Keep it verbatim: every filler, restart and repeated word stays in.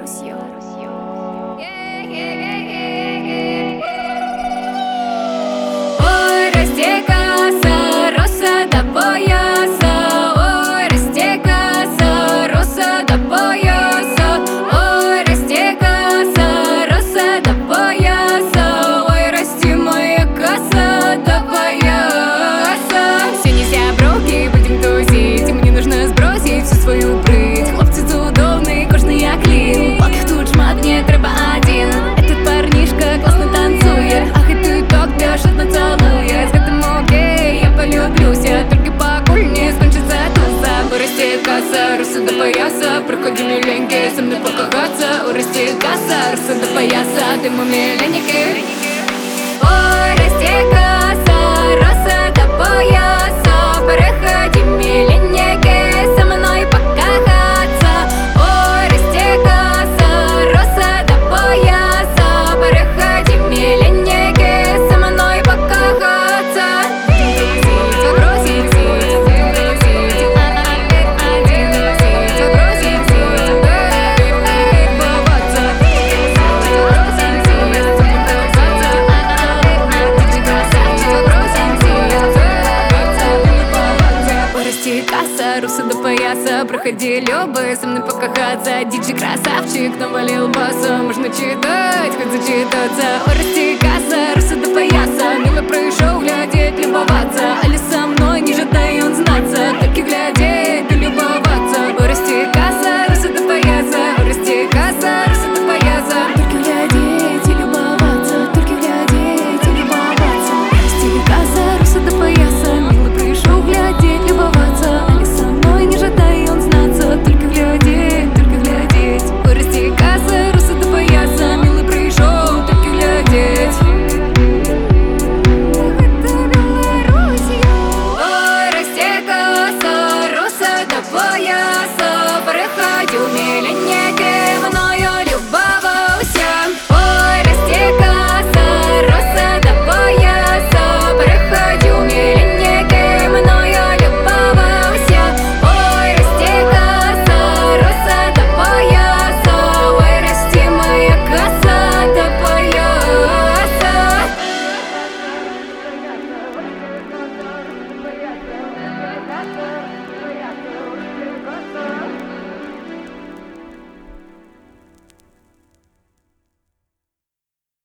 Беларусью. Ой, растекаться, роса до пояса. Ой, растекаться, роса до пояса. Ой, растекаться, роса до пояса. Ой, расти моя коса до пояса. Сьогодні сябровки, будем тусить, и мне нужно сбросить всю свою прыть. Хлопцы цудовные, кожный як клин. Платных тут шмат, мне треба один. Этот парнишка классно танцует. Ах, и ты так бешено целует. С гэтым окей, я полюблюся. Только покуль не скончится туса. Ой, растекаться, роса до пояса. Проходи, миленький, со мной покахаться. Ой, растекаться, роса до пояса. Ты мой миленький. Ой, растекаться, роса до пояса. Проходи, миленький, со мной покахаться. Ой, растекаться, роса до пояса. Проходи, миленький, со мной покахаться. Забросить, забросить, один носить, забросить, любоваться. Забросить, растекаться, роса до пояса. Проходи, любы, со мной покахаться. Диджей красавчик навалил баса. Можно читать, хоть зачитаться. Ой, растекаться, роса до пояса. Мило пришел глядеть, любоваться. Али со мной не жадай он знаться. Только глядеть.